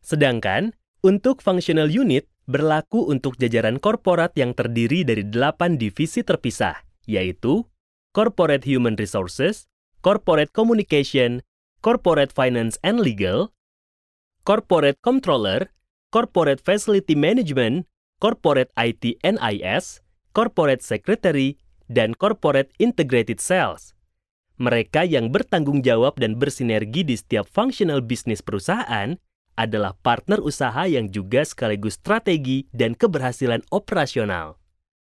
Sedangkan, untuk functional unit berlaku untuk jajaran korporat yang terdiri dari 8 divisi terpisah, yaitu Corporate Human Resources, Corporate Communication, Corporate Finance and Legal, Corporate Controller, Corporate Facility Management, Corporate IT and IS, Corporate Secretary, dan Corporate Integrated Sales. Mereka yang bertanggung jawab dan bersinergi di setiap functional bisnis perusahaan adalah partner usaha yang juga sekaligus strategi dan keberhasilan operasional.